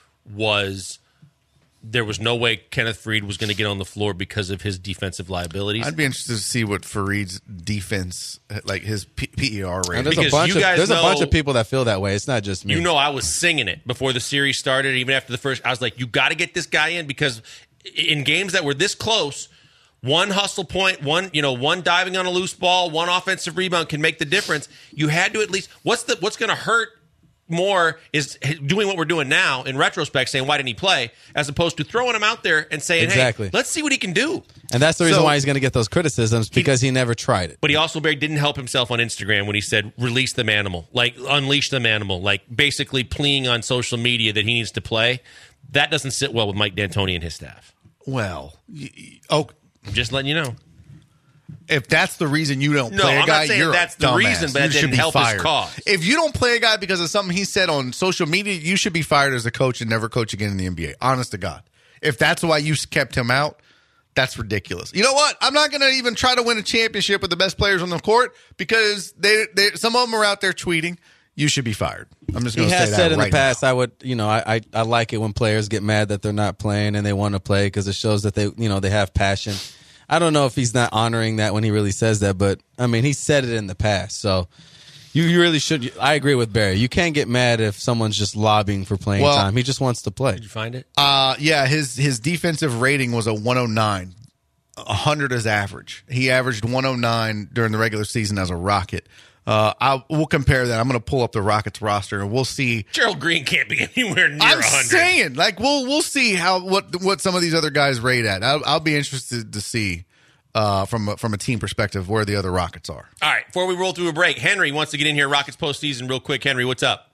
S4: there was no way Kenneth Faried was going to get on the floor because of his defensive liabilities.
S5: I'd be interested to see what Fareed's defense, like his PER rate.
S3: There's a bunch of people that feel that way. It's not just me.
S4: You know, I was singing it before the series started. Even after the first, I was like, you got to get this guy in because in games that were this close, one hustle point, one diving on a loose ball, one offensive rebound can make the difference. You had to at least what's going to hurt more is doing what we're doing now in retrospect, saying, why didn't he play, as opposed to throwing him out there and saying,
S3: Exactly.
S4: hey, let's see what he can do.
S3: And that's the reason why he's going to get those criticisms, because he never tried it.
S4: But he also didn't help himself on Instagram when he said, release the manimal, like unleash the manimal, like basically pleading on social media that he needs to play. That doesn't sit well with Mike D'Antoni and his staff.
S5: Well,
S4: I'm just letting you know.
S5: If that's the reason you don't play a guy,
S4: I'm not saying
S5: you're
S4: that's the
S5: dumbass.
S4: reason, but that
S5: You should
S4: didn't
S5: be
S4: help
S5: fired.
S4: his cause.
S5: If you don't play a guy because of something he said on social media, you should be fired as a coach and never coach again in the NBA. Honest to God. If that's why you kept him out, that's ridiculous. You know what? I'm not going to even try to win a championship with the best players on the court because they some of them are out there tweeting. You should be fired. I'm just going to say that.
S3: He has said in
S5: right
S3: the past,
S5: now.
S3: I would, I like it when players get mad that they're not playing and they want to play because it shows that they have passion. I don't know if he's not honoring that when he really says that, but I mean, he said it in the past. So you really should. I agree with Barry. You can't get mad if someone's just lobbying for playing time. He just wants to play.
S4: Did you find it?
S5: Yeah, his defensive rating was a 109. 100 is average. He averaged 109 during the regular season as a Rocket. We'll compare that. I'm going to pull up the Rockets roster and we'll see.
S4: Gerald Green can't be anywhere near 100.
S5: I'm saying, like, we'll see what some of these other guys rate at. I'll be interested to see from a team perspective where the other Rockets are.
S4: All right, before we roll through a break, Henry wants to get in here. Rockets postseason real quick. Henry, what's up?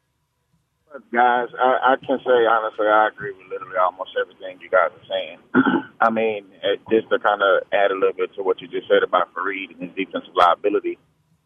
S10: Guys, I can say honestly, I agree with literally almost everything you guys are saying. I mean, just to kind of add a little bit to what you just said about Fareed and his defensive liability,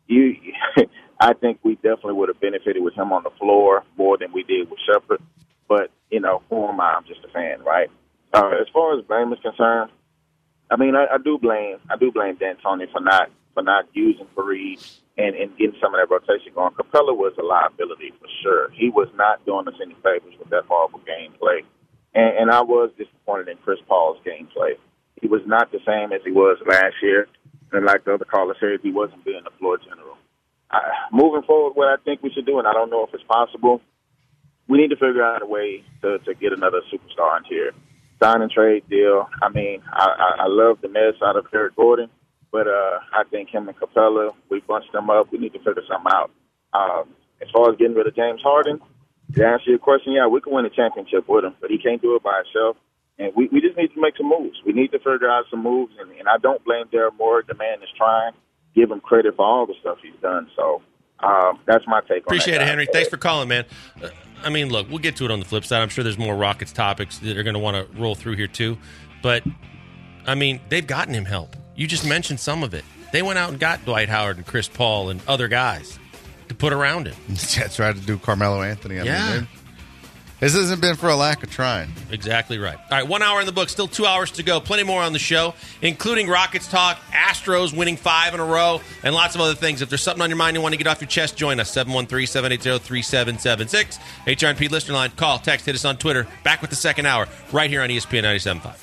S10: I think we definitely would have benefited with him on the floor more than we did with Shepherd. But, who am I? I'm just a fan, right? As far as blame is concerned, I mean, I do blame D'Antoni for not using Fareed and getting some of that rotation going. Capella was a liability for sure. He was not doing us any favors with that horrible gameplay. And I was disappointed in Chris Paul's gameplay. He was not the same as he was last year. And like the other caller said, he wasn't being the floor general. Moving forward, what I think we should do, and I don't know if it's possible, we need to figure out a way to get another superstar into here. Sign and trade deal. I mean, I love the mess out of Eric Gordon, but I think him and Capella, we bunched them up. We need to figure something out. As far as getting rid of James Harden, to answer your question, yeah, we can win a championship with him, but he can't do it by himself. And we just need to make some moves. We need to figure out some moves, and I don't blame Daryl Morey. The man is trying. Give him credit for all the stuff he's done. So that's my take on
S4: Appreciate
S10: that.
S4: it, Henry. Thanks for calling, man. I mean, look, we'll get to it on the flip side. I'm sure there's more Rockets topics that are going to want to roll through here too. But, I mean, they've gotten him help. You just mentioned some of it. They went out and got Dwight Howard and Chris Paul and other guys to put around him.
S5: Yeah, tried to do Carmelo Anthony. I
S4: Yeah.
S5: mean, this hasn't been for a lack of trying.
S4: Exactly right. All right, 1 hour in the book, still 2 hours to go. Plenty more on the show, including Rockets talk, Astros winning 5 in a row, and lots of other things. If there's something on your mind you want to get off your chest, join us. 713-780-3776. HRP listener line. Call, text, hit us on Twitter. Back with the second hour right here on ESPN 97.5.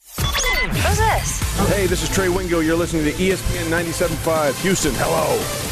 S11: Who's this?
S12: Hey, this is Trey Wingo. You're listening to ESPN 97.5. Houston, hello.